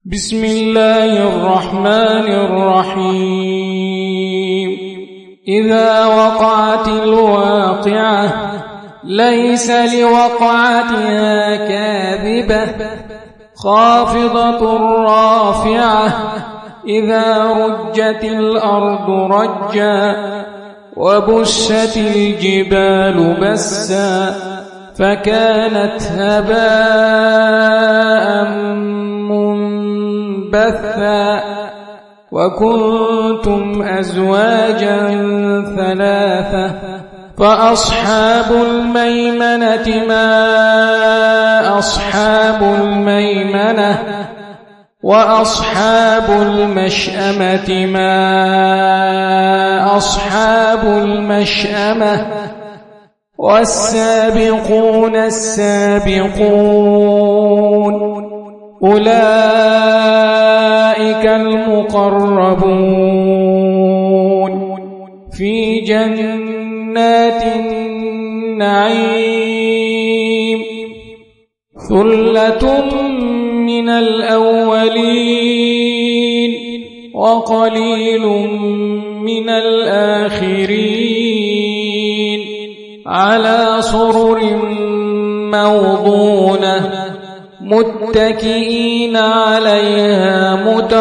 بسم الله الرحمن الرحيم إذا وقعت الواقعة ليس لوقعتها كاذبة خافضة رافعة إذا رجت الأرض رجا وبست الجبال بسا فكانت هباء منبثا وكنتم أزواجا ثلاثة فأصحاب الميمنة ما أصحاب الميمنة وأصحاب المشأمة ما أصحاب المشأمة والسابقون السابقون أولئك المقربون في جنات النعيم ثلة من الأولين وقليل من الآخرين على سرر موضونة متكئين عليها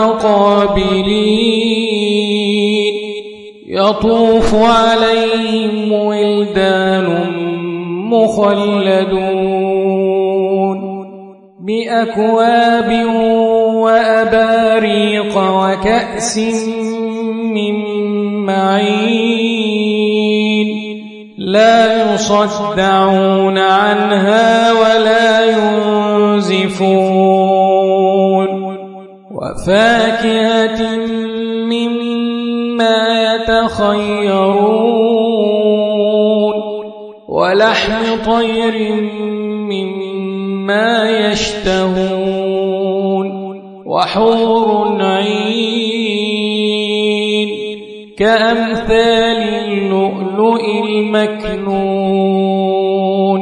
متقابلين يطوف عليهم ولدان مخلدون بأكواب وأباريق وكأس من معين لا يصدعون عنها ولا ينزفون وفاكهة مما يتخيرون ولحم طير مما يشتهون وحور عين كأمثال اللؤلؤ المكنون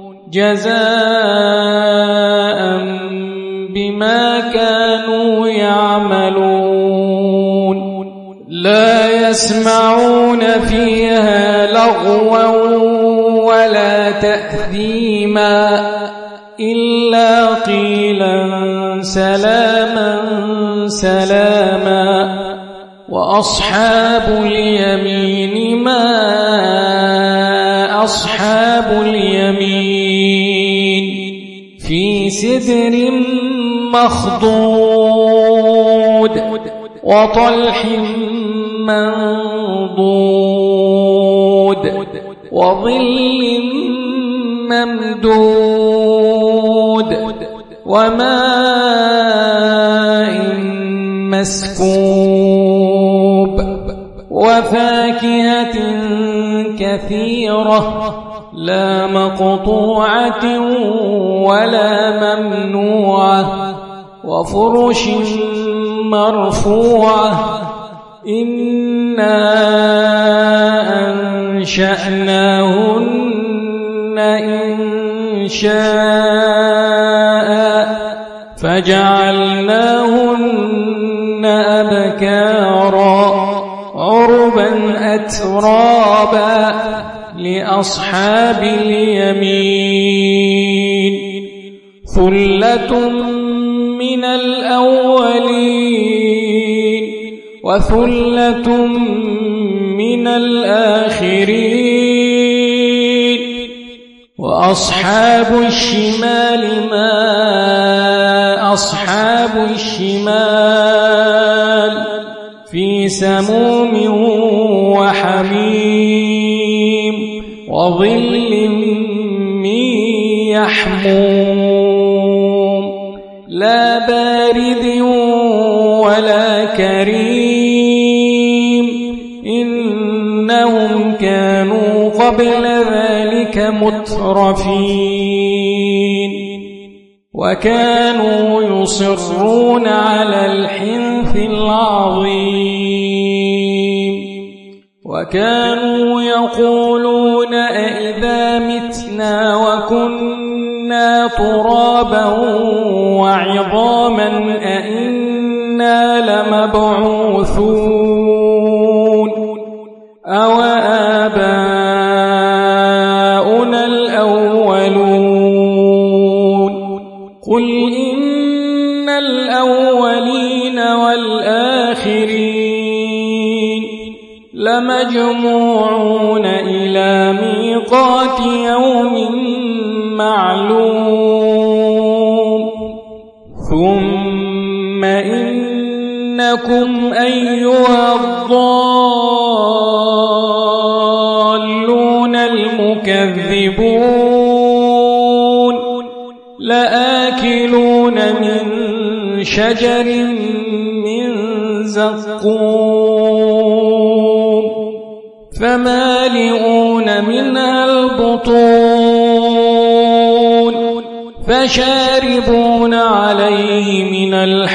جزاء بما كانوا يعملون لا يسمعون فيها لغوا ولا تأثيما إلا قيلا سلاما سلاما وأصحاب اليمين ما أصحاب اليمين في سدر مخضود وطلح منضود وظل ممدود وماء مسكوب وفاكهة كثيرة لا مقطوعة ولا ممنوعة وفرش مرفوعة إنا أنشأناهن إنشاء فجعلناهن أبكارا عربا أترابا لأصحاب اليمين ثلة من الأولين وثلة من الآخرين وأصحاب الشمال ما أصحاب الشمال في سموم وحميم وظل من يحموم لا بارد ولا كريم إنهم كانوا قبل ذلك مترفين وكانوا يصرون على الحنث العظيم وكانوا يقولون أئذا متنا وكنا ترابا عظاما أئنا لمبعوثون أو آباؤنا الأولون قل إن الأولين والآخرين لمجموعون إلى ميقات يوم معلوم ثم إنكم أيها الضالون المكذبون لآكلون من شجر من زقوم فمالئون منها البطون فشاربون عليه من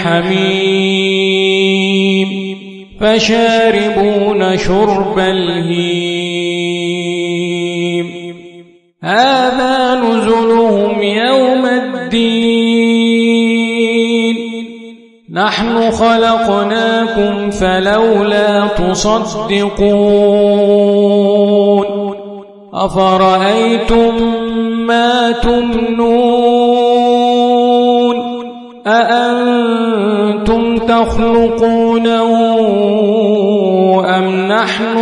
الحميم فشاربون شرب الهيم هذا نزلهم يوم الدين نحن خلقناكم فلولا تصدقون أفرأيتم ما تمنون أأنتم تخلقونه أم نحن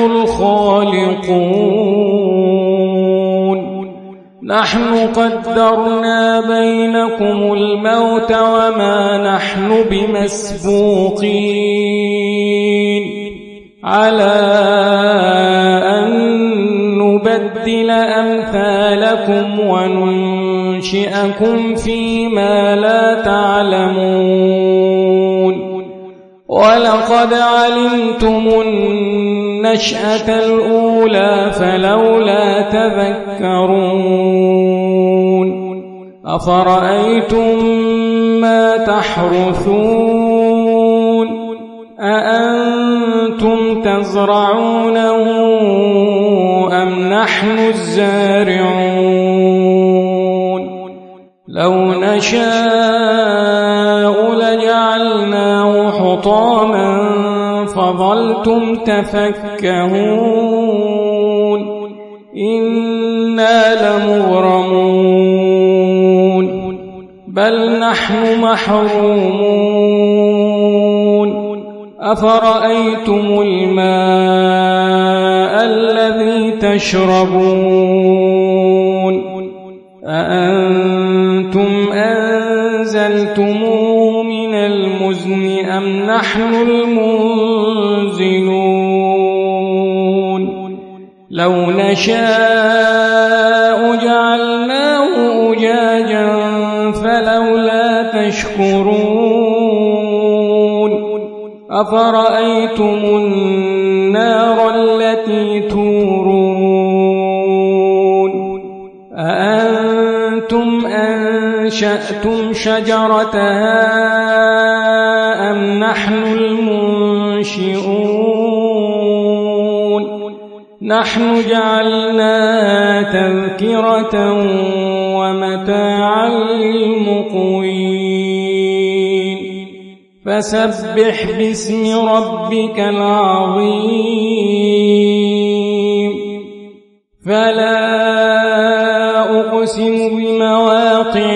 الخالقون نحن قدرنا بينكم الموت وما نحن بمسبوقين على أن نبدل أمثالكم وننشئكم فيما لا تعلمون ولقد علمتم النشأة الأولى فلولا تذكرون أفرأيتم ما تحرثون أأنتم تزرعونه أم نحن الزارعون لو نشاء لجعلناه حطاما فظلتم تفكهون إنا لمغرمون بل نحن محرومون أفرأيتم الماء الذي تشربون أأنتم أنزلتموه من المزن أم نحن المنزلون لو نشاء جعلناه أجاجا فلولا تشكرون أفرأيتم النار التي تورون أأنتم أنشأتم شجرتها أم نحن المنشئون نحن جعلناها تذكرة ومتاعا للمقوين فسبح باسم ربك العظيم فلا أقسم بمواقع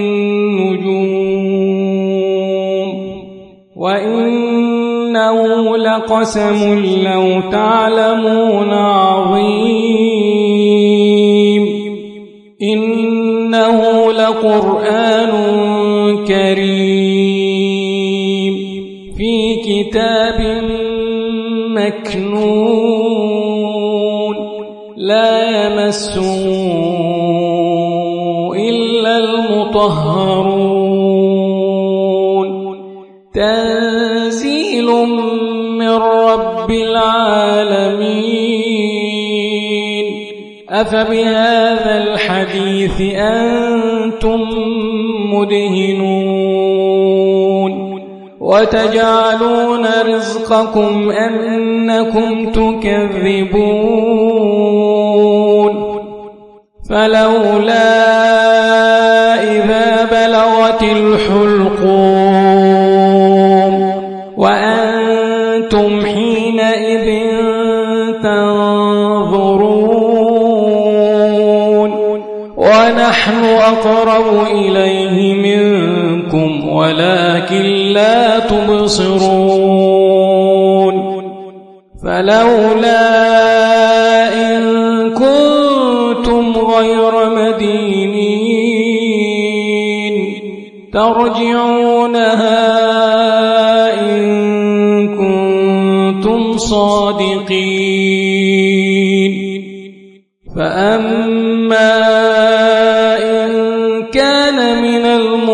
النجوم وإنه لقسم لو تعلمون عظيم إنه لقرآن كريم في كتاب مكنون لا يمسه إلا المطهرون تنزيل من رب العالمين أفبهذا الحديث أنتم مدهنون وتجعلون رزقكم أنكم تكذبون فلولا إذا بلغت الحلق وأنتم حينئذ تنظرون ونحن أقرب إليه منكم ولكن لا تبصرون فلولا إن كنتم غير مدينين ترجعونها إن كنتم صادقين فأما إن كان من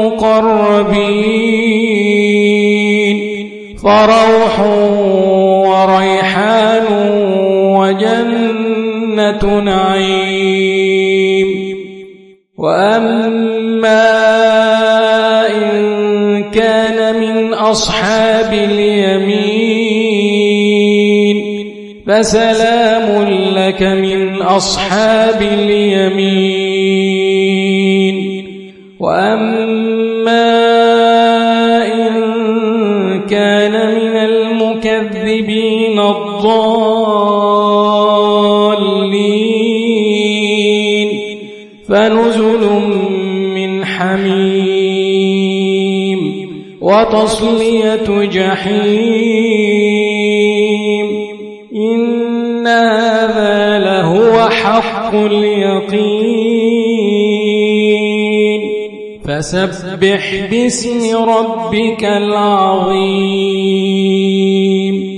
المقربين فروح وريحان وجنة نعيم وأما إن كان من أصحاب اليمين فسلام لك من أصحاب اليمين وأما إن كان من المكذبين الضالين فنزل من حميم وتصلية جحيم إن هذا لهو حق اليقين فسبح باسم ربك العظيم